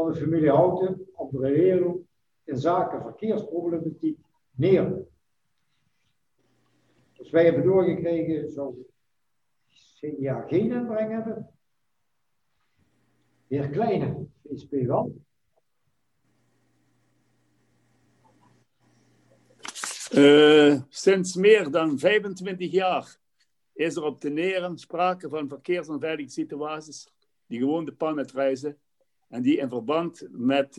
van de familie Houten, Andriolo, in zaken verkeersproblematiek neer. Dus wij hebben doorgekregen, zou CDA geen inbreng hebben. De heer Kleine, VSP wel. Sinds meer dan 25 jaar is er op de Neren sprake van verkeersonveilige situaties die gewoon de pan uitreizen en die in verband met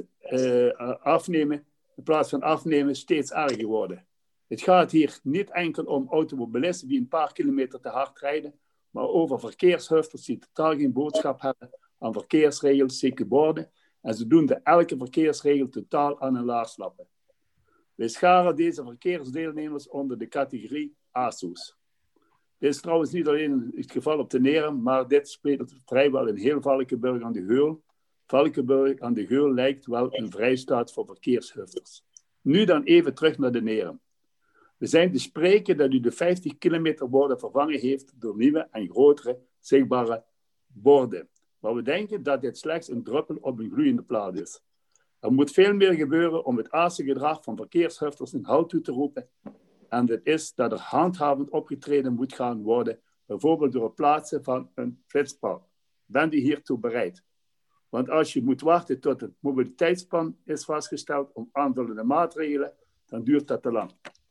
afnemen, in plaats van afnemen, steeds erger worden. Het gaat hier niet enkel om automobilisten die een paar kilometer te hard rijden, maar over verkeershufters die totaal geen boodschap hebben aan verkeersregels, borden en zodoende elke verkeersregel totaal aan hun laars lappen. Wij scharen deze verkeersdeelnemers onder de categorie ASO's. Dit is trouwens niet alleen het geval op de Neren, maar dit speelt vrijwel in heel Valkenburg aan de Geul. Valkenburg aan de Geul lijkt wel een vrijstaat voor verkeershufters. Nu dan even terug naar de Neren. We zijn te spreken dat u de 50 kilometer borden vervangen heeft door nieuwe en grotere zichtbare borden. Maar we denken dat dit slechts een druppel op een gloeiende plaat is. Er moet veel meer gebeuren om het aardige gedrag van verkeershufters in hout toe te roepen. En dat is dat er handhavend opgetreden moet gaan worden, bijvoorbeeld door het plaatsen van een flitspaal. Bent u hiertoe bereid? Want als je moet wachten tot het mobiliteitsplan is vastgesteld om aanvullende maatregelen, dan duurt dat te lang.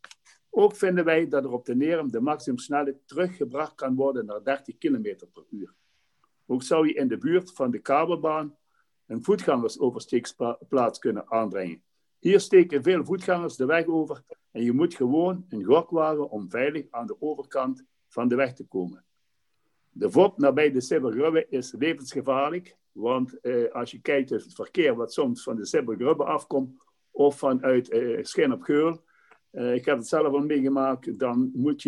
Ook vinden wij dat er op de Neren de maximumsnelheid teruggebracht kan worden naar 30 km per uur. Ook zou je in de buurt van de kabelbaan een voetgangersoversteeksplaats kunnen aanbrengen. Hier steken veel voetgangers de weg over en je moet gewoon een gok wagen om veilig aan de overkant van de weg te komen. De VOP nabij de Sibbergrubbe is levensgevaarlijk, want als je kijkt naar het verkeer wat soms van de Sibbergrubbe afkomt of vanuit Schin op Geul, ik heb het zelf al meegemaakt, dan word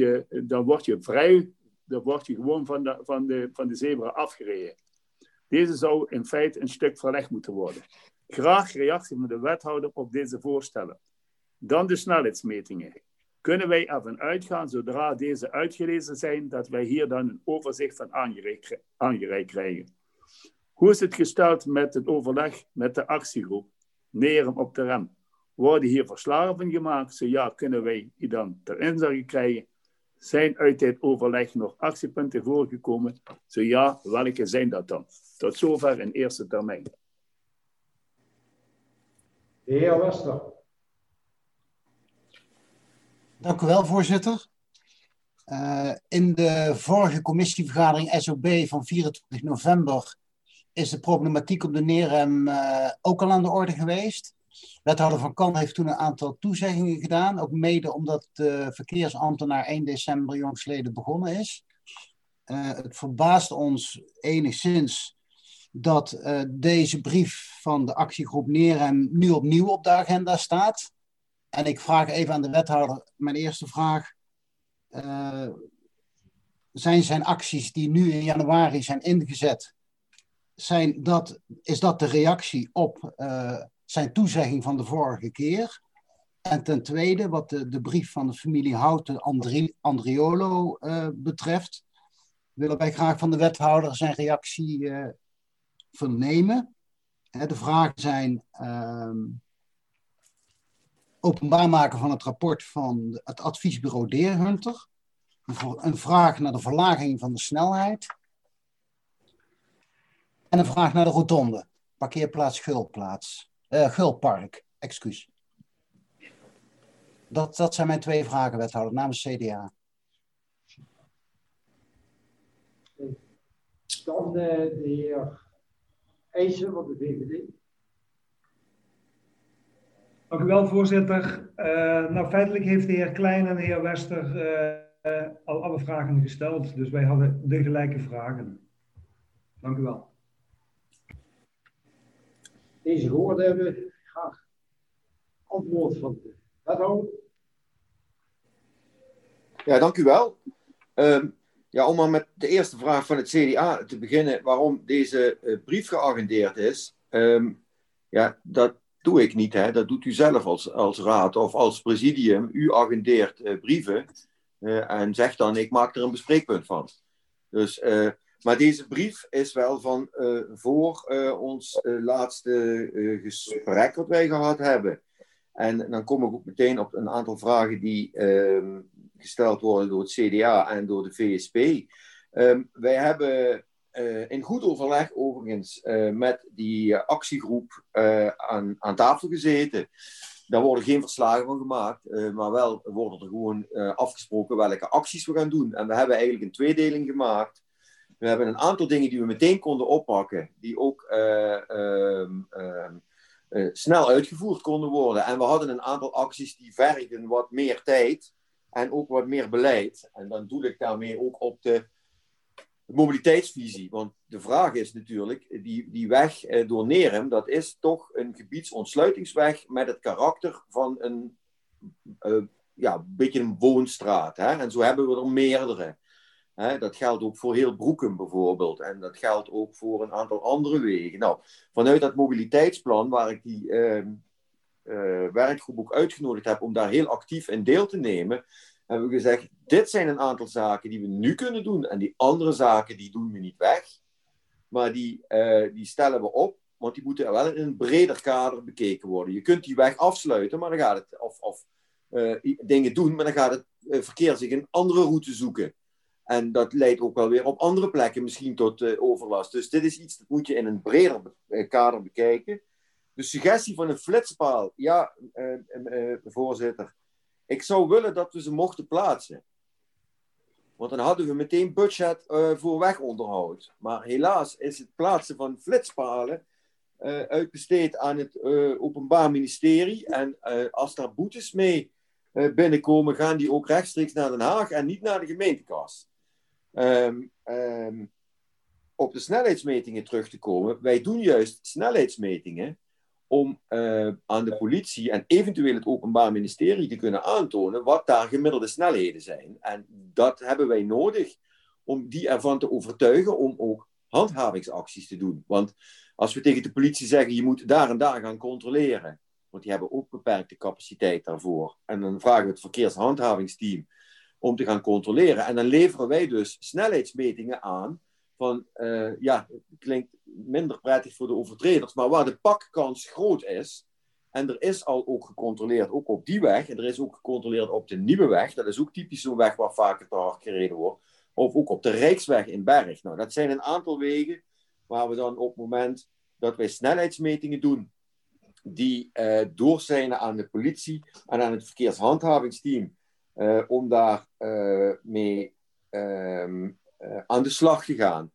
je vrij, dan word je gewoon van de zebra afgereden. Deze zou in feite een stuk verlegd moeten worden. Graag reactie van de wethouder op deze voorstellen. Dan de snelheidsmetingen. Kunnen wij ervan uitgaan, zodra deze uitgelezen zijn, dat wij hier dan een overzicht van aangereikt krijgen? Hoe is het gesteld met het overleg met de actiegroep? Neren op de rem. Worden hier verslagen van gemaakt? Zo ja, kunnen wij die dan ter inzage krijgen? Zijn uit dit overleg nog actiepunten voorgekomen? Zo ja, welke zijn dat dan? Tot zover in eerste termijn. De heer Wester. Dank u wel, voorzitter. In de vorige commissievergadering SOB van 24 november is de problematiek op de Neren ook al aan de orde geweest. Wethouder Van Kan heeft toen een aantal toezeggingen gedaan, ook mede omdat de verkeersambtenaar 1 december jongstleden begonnen is. Het verbaast ons enigszins dat deze brief van de actiegroep Neren nu opnieuw op de agenda staat. En ik vraag even aan de wethouder, mijn eerste vraag. Zijn zijn acties die nu in januari zijn ingezet, is dat de reactie op zijn toezegging van de vorige keer? En ten tweede, wat de brief van de familie Houten Andriolo betreft, willen wij graag van de wethouder zijn reactie vernemen. De vragen zijn openbaar maken van het rapport van het adviesbureau Deerhunter, een vraag naar de verlaging van de snelheid en een vraag naar de rotonde, parkeerplaats Geulpark, excuus. Dat zijn mijn twee vragen, wethouder, namens CDA. Dan de heer Eijsen van de VVD. Dank u wel, voorzitter. Feitelijk heeft de heer Klein en de heer Wester al alle vragen gesteld. Dus wij hadden de gelijke vragen. Dank u wel. Deze gehoord hebben, graag antwoord van de wethouder. Ja, dank u wel. Om maar met de eerste vraag van het CDA te beginnen, waarom deze brief geagendeerd is. Dat doe ik niet, hè. Dat doet u zelf als raad of als presidium. U agendeert brieven en zegt dan, ik maak er een bespreekpunt van. Dus Maar deze brief is wel van voor ons laatste gesprek wat wij gehad hebben. En dan kom ik ook meteen op een aantal vragen die gesteld worden door het CDA en door de VSP. Wij hebben in goed overleg overigens met die actiegroep aan tafel gezeten. Daar worden geen verslagen van gemaakt, maar wel worden er gewoon afgesproken welke acties we gaan doen. En we hebben eigenlijk een tweedeling gemaakt. We hebben een aantal dingen die we meteen konden oppakken, die ook snel uitgevoerd konden worden. En we hadden een aantal acties die vergden wat meer tijd en ook wat meer beleid. En dan doe ik daarmee ook op de mobiliteitsvisie. Want de vraag is natuurlijk, die weg door Neerum, dat is toch een gebiedsontsluitingsweg met het karakter van een beetje een woonstraat. Hè? En zo hebben we er meerdere. Dat geldt ook voor heel Broekum bijvoorbeeld. En dat geldt ook voor een aantal andere wegen. Nou, vanuit dat mobiliteitsplan, waar ik die werkgroep ook uitgenodigd heb om daar heel actief in deel te nemen, hebben we gezegd, dit zijn een aantal zaken die we nu kunnen doen. En die andere zaken, die doen we niet weg. Maar die stellen we op, want die moeten wel in een breder kader bekeken worden. Je kunt die weg afsluiten, maar dan gaat het, of dingen doen, maar dan gaat het verkeer zich een andere route zoeken. En dat leidt ook wel weer op andere plekken misschien tot overlast. Dus dit is iets dat moet je in een breder kader bekijken. De suggestie van een flitspaal, ja, voorzitter. Ik zou willen dat we ze mochten plaatsen. Want dan hadden we meteen budget voor wegonderhoud. Maar helaas is het plaatsen van flitspalen uitbesteed aan het Openbaar Ministerie. En als daar boetes mee binnenkomen, gaan die ook rechtstreeks naar Den Haag en niet naar de gemeentekas. Op de snelheidsmetingen terug te komen. Wij doen juist snelheidsmetingen om aan de politie en eventueel het Openbaar Ministerie te kunnen aantonen wat daar gemiddelde snelheden zijn. En dat hebben wij nodig om die ervan te overtuigen om ook handhavingsacties te doen. Want als we tegen de politie zeggen, je moet daar en daar gaan controleren, want die hebben ook beperkte capaciteit daarvoor. En dan vragen we het verkeershandhavingsteam om te gaan controleren. En dan leveren wij dus snelheidsmetingen aan van, het klinkt minder prettig voor de overtreders, maar waar de pakkans groot is, en er is al ook gecontroleerd, ook op die weg, en er is ook gecontroleerd op de nieuwe weg, dat is ook typisch zo'n weg waar vaker te hard gereden wordt, of ook op de Rijksweg in Berg. Nou, dat zijn een aantal wegen waar we dan op het moment dat wij snelheidsmetingen doen, die doorzijnen aan de politie en aan het verkeershandhavingsteam, om daar mee aan de slag te gaan.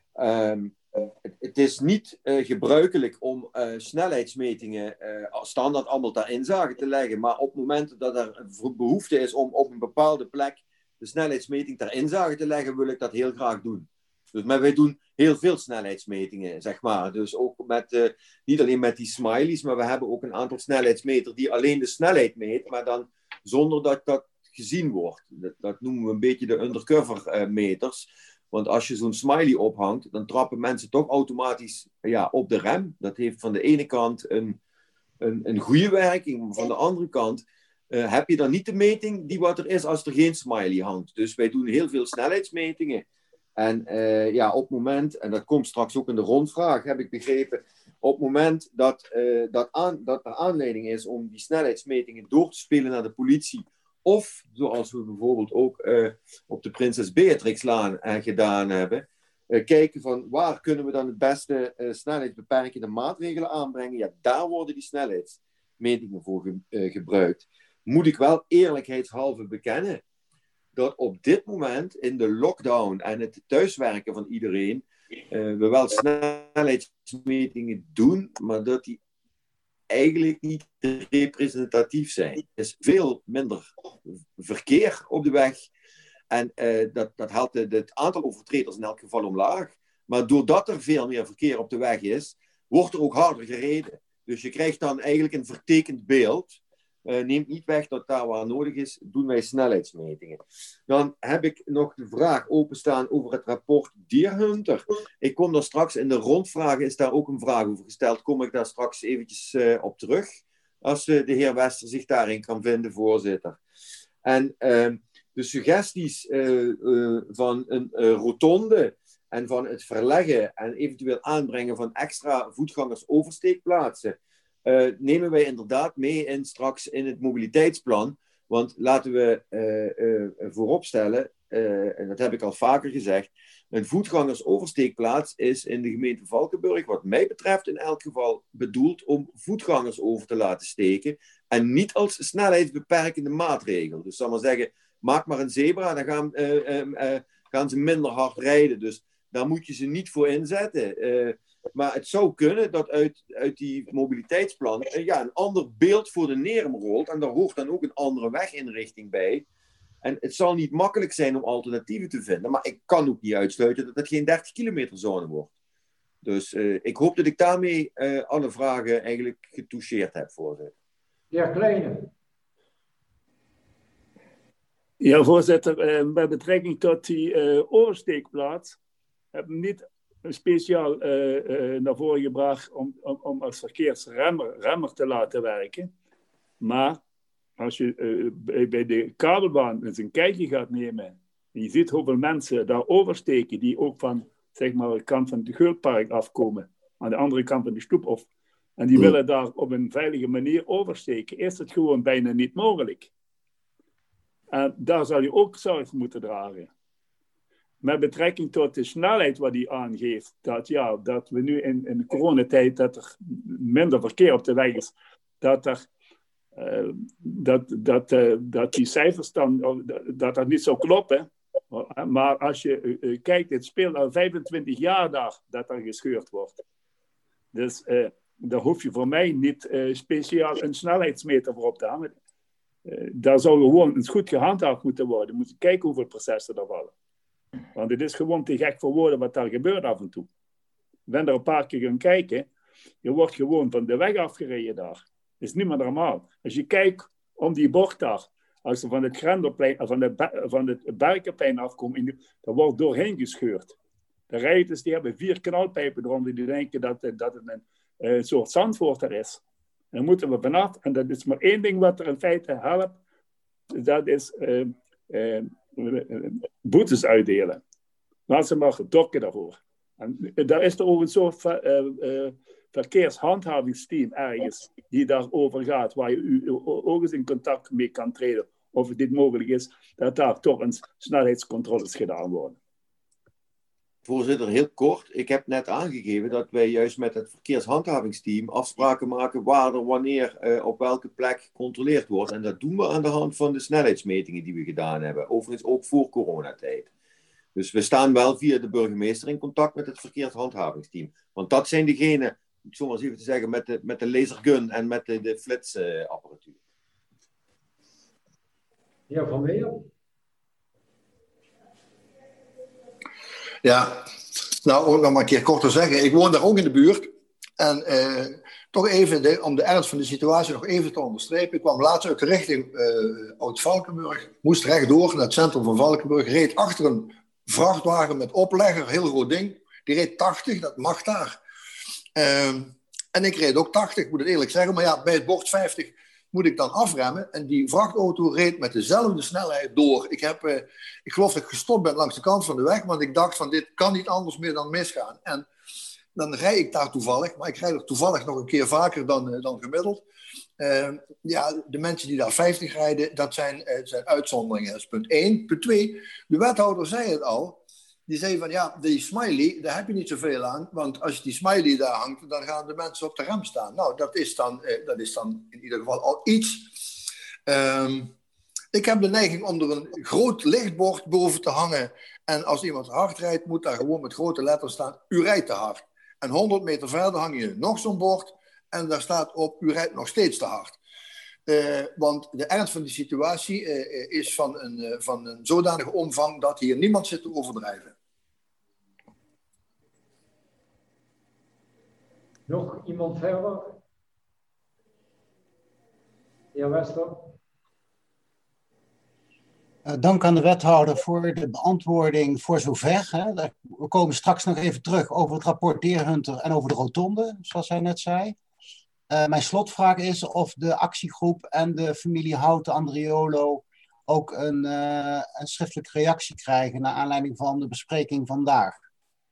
Het is niet gebruikelijk om snelheidsmetingen standaard allemaal ter inzage te leggen, maar op het moment dat er behoefte is om op een bepaalde plek de snelheidsmeting ter inzage te leggen, wil ik dat heel graag doen. Dus, maar wij doen heel veel snelheidsmetingen, zeg maar. Dus ook met, niet alleen met die smileys, maar we hebben ook een aantal snelheidsmeters die alleen de snelheid meet, maar dan zonder dat dat gezien wordt. Dat noemen we een beetje de undercover meters. Want als je zo'n smiley ophangt, dan trappen mensen toch automatisch op de rem. Dat heeft van de ene kant een goede werking, maar van de andere kant heb je dan niet de meting die wat er is als er geen smiley hangt. Dus wij doen heel veel snelheidsmetingen. En op het moment, en dat komt straks ook in de rondvraag, heb ik begrepen, op het moment dat er aanleiding is om die snelheidsmetingen door te spelen naar de politie, of zoals we bijvoorbeeld ook op de Prinses Beatrixlaan gedaan hebben, kijken van waar kunnen we dan het beste snelheidsbeperkende maatregelen aanbrengen. Ja, daar worden die snelheidsmetingen voor gebruikt. Moet ik wel eerlijkheidshalve bekennen dat op dit moment in de lockdown en het thuiswerken van iedereen we wel snelheidsmetingen doen, maar dat die eigenlijk niet representatief zijn. Er is veel minder verkeer op de weg en dat haalt het aantal overtreders in elk geval omlaag. Maar doordat er veel meer verkeer op de weg is, wordt er ook harder gereden. Dus je krijgt dan eigenlijk een vertekend beeld. Neemt niet weg dat daar waar nodig is, doen wij snelheidsmetingen. Dan heb ik nog de vraag openstaan over het rapport Deerhunter. Ik kom daar straks in de rondvragen, is daar ook een vraag over gesteld. Kom ik daar straks eventjes op terug, als de heer Wester zich daarin kan vinden, voorzitter. En de suggesties van een rotonde en van het verleggen en eventueel aanbrengen van extra voetgangers-oversteekplaatsen, nemen wij inderdaad mee straks in het mobiliteitsplan. Want laten we vooropstellen, en dat heb ik al vaker gezegd, een voetgangers-oversteekplaats is in de gemeente Valkenburg, wat mij betreft in elk geval, bedoeld om voetgangers over te laten steken en niet als snelheidsbeperkende maatregel. Dus zal maar zeggen, maak maar een zebra, dan gaan ze minder hard rijden. Dus daar moet je ze niet voor inzetten. Maar het zou kunnen dat uit die mobiliteitsplan een ander beeld voor de Nerum rolt. En daar hoort dan ook een andere weginrichting bij. En het zal niet makkelijk zijn om alternatieven te vinden. Maar ik kan ook niet uitsluiten dat het geen 30 kilometer zone wordt. Dus ik hoop dat ik daarmee alle vragen eigenlijk getoucheerd heb, voorzitter. Ja, Kleine. Ja, voorzitter. Met betrekking tot die oversteekplaats hebben we niet speciaal naar voren gebracht om als verkeersremmer te laten werken. Maar als je bij de kabelbaan eens een kijkje gaat nemen en je ziet hoeveel mensen daar oversteken die ook van zeg maar, de kant van het Geulpark afkomen, aan de andere kant van de stoep of, en die willen daar op een veilige manier oversteken, is het gewoon bijna niet mogelijk. En daar zal je ook zorg voor moeten dragen. Met betrekking tot de snelheid wat hij aangeeft, dat we nu in de coronatijd dat er minder verkeer op de weg is, dat die cijfers dan dat niet zou kloppen. Maar als je kijkt, het speelt al 25 jaar dat er gescheurd wordt. Dus daar hoef je voor mij niet speciaal een snelheidsmeter voor op te hangen. Daar zou gewoon eens goed gehandhaafd moeten worden. Moet je kijken hoeveel processen er vallen. Want het is gewoon te gek voor woorden wat daar gebeurt af en toe. Ik ben er een paar keer gaan kijken. Je wordt gewoon van de weg afgereden daar. Dat is niet meer normaal. Als je kijkt om die bocht daar. Als ze van het Grendelplein, van het Berkenplein afkomen. Dan wordt doorheen gescheurd. De rijders die hebben 4 knalpijpen eronder. Die denken dat het een soort Zandvoort er is. Daar moeten we vanaf. En dat is maar één ding wat er in feite helpt. Dat is boetes uitdelen. Laat ze maar dokken daarvoor. En daar is er ook een soort verkeershandhavingsteam ergens die daarover gaat, waar je ook eens in contact mee kan treden of het dit mogelijk is, dat daar toch eens snelheidscontroles gedaan worden. Voorzitter, heel kort. Ik heb net aangegeven dat wij juist met het verkeershandhavingsteam afspraken maken waar er wanneer op welke plek gecontroleerd wordt. En dat doen we aan de hand van de snelheidsmetingen die we gedaan hebben. Overigens ook voor coronatijd. Dus we staan wel via de burgemeester in contact met het verkeershandhavingsteam. Want dat zijn degenen, zoals even te zeggen, met de lasergun en met de flitsapparatuur. Ja, Van Meer. Ja, nou, om nog maar een keer kort te zeggen. Ik woon daar ook in de buurt. En toch even, om de ernst van de situatie nog even te onderstrepen. Ik kwam laatst uit de richting Oud-Valkenburg. Moest rechtdoor naar het centrum van Valkenburg. Reed achter een vrachtwagen met oplegger, heel groot ding. Die reed 80, dat mag daar. En ik reed ook 80, ik moet het eerlijk zeggen. Maar ja, bij het bord 50 moet ik dan afremmen. En die vrachtauto reed met dezelfde snelheid door. Ik geloof dat ik gestopt ben langs de kant van de weg. Want ik dacht van dit kan niet anders meer dan misgaan. En dan rijd ik daar toevallig. Maar ik rijd er toevallig nog een keer vaker dan gemiddeld. Ja, de mensen die daar 50 rijden, dat zijn uitzonderingen. Dat is punt 1. Punt 2, de wethouder zei het al. Die zei van ja, die smiley, daar heb je niet zoveel aan. Want als die smiley daar hangt, dan gaan de mensen op de rem staan. Nou, dat is dan in ieder geval al iets. Ik heb de neiging om er een groot lichtbord boven te hangen. En als iemand hard rijdt, moet daar gewoon met grote letters staan, u rijdt te hard. En 100 meter verder hang je nog zo'n bord. En daar staat op, u rijdt nog steeds te hard. Want de ernst van die situatie is van een zodanige omvang dat hier niemand zit te overdrijven. Nog iemand verder? Heer Wester. Dank aan de wethouder voor de beantwoording voor zover. Hè. We komen straks nog even terug over het rapport Deerhunter en over de rotonde, zoals hij net zei. Mijn slotvraag is of de actiegroep en de familie Houten Andriolo ook een schriftelijke reactie krijgen naar aanleiding van de bespreking vandaag.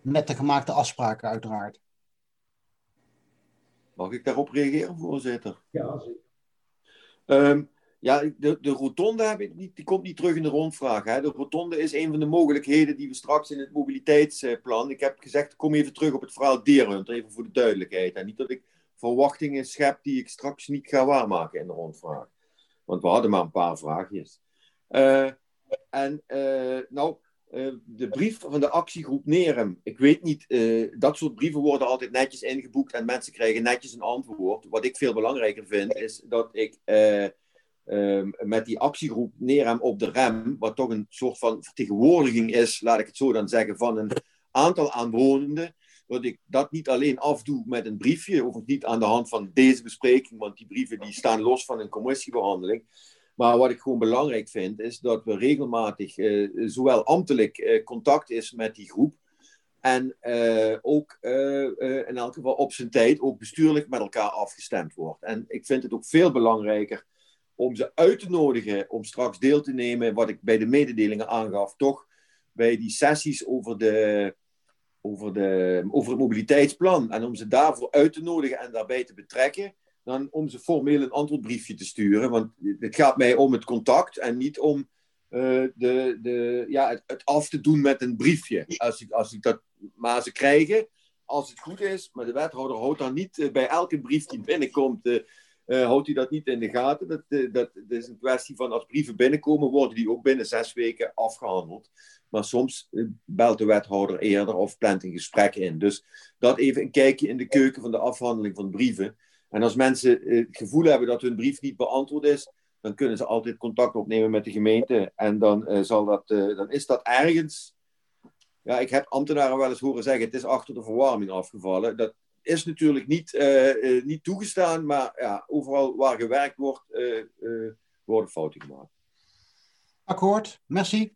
met de gemaakte afspraken uiteraard. Mag ik daarop reageren, voorzitter? Ja, zeker. Ja, de rotonde heb ik niet, die komt niet terug in de rondvraag. Hè. De rotonde is een van de mogelijkheden die we straks in het mobiliteitsplan... Ik heb gezegd, kom even terug op het verhaal Deerhunter, even voor de duidelijkheid. En niet dat ik verwachtingen schep die ik straks niet ga waarmaken in de rondvraag. Want we hadden maar een paar vraagjes. De brief van de actiegroep Nerem. Ik weet niet, dat soort brieven worden altijd netjes ingeboekt en mensen krijgen netjes een antwoord. Wat ik veel belangrijker vind, is dat ik met die actiegroep Nerem op de rem, wat toch een soort van vertegenwoordiging is, laat ik het zo dan zeggen, van een aantal aanwonenden, dat ik dat niet alleen afdoe met een briefje, of niet aan de hand van deze bespreking, want die brieven die staan los van een commissiebehandeling. Maar wat ik gewoon belangrijk vind, is dat we regelmatig zowel ambtelijk contact is met die groep, en ook in elk geval op zijn tijd ook bestuurlijk met elkaar afgestemd wordt. En ik vind het ook veel belangrijker om ze uit te nodigen om straks deel te nemen, wat ik bij de mededelingen aangaf, toch bij die sessies over het mobiliteitsplan. En om ze daarvoor uit te nodigen en daarbij te betrekken, dan om ze formeel een antwoordbriefje te sturen. Want het gaat mij om het contact en niet om het af te doen met een briefje. Als ik dat maar ze krijgen, als het goed is, maar de wethouder houdt dan niet bij elke brief die binnenkomt, houdt hij dat niet in de gaten. Dat is een kwestie van als brieven binnenkomen, worden die ook binnen 6 weken afgehandeld. Maar soms belt de wethouder eerder of plant een gesprek in. Dus dat even een kijkje in de keuken van de afhandeling van brieven. En als mensen het gevoel hebben dat hun brief niet beantwoord is, dan kunnen ze altijd contact opnemen met de gemeente. En dan is dat ergens... Ja, ik heb ambtenaren wel eens horen zeggen, het is achter de verwarming afgevallen. Dat is natuurlijk niet toegestaan, maar ja, overal waar gewerkt wordt, worden fouten gemaakt. Akkoord, merci.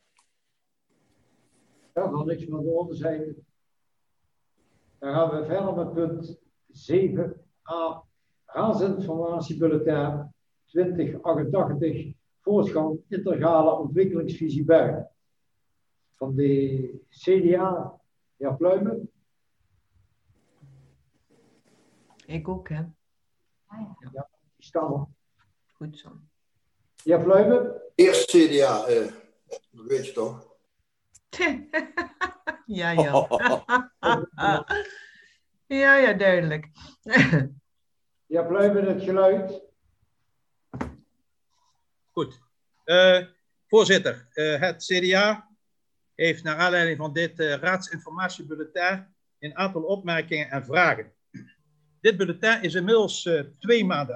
Ja, dan niks meer door te zeggen. Dan gaan we verder met punt 7a. Raadsinformatiebulletin 2088. Voortgang integrale ontwikkelingsvisie Bergen. Van de CDA, heer Pluimen. Ik ook, hè. Ja, die staan er. Goed zo. Heer Pluimen. Eerst CDA, dat weet je toch? Ja. Ja, duidelijk. Heer Pluimen, het geluid. Goed. Voorzitter, het CDA heeft naar aanleiding van dit raadsinformatiebulletin een aantal opmerkingen en vragen. Dit bulletin is inmiddels 2 maanden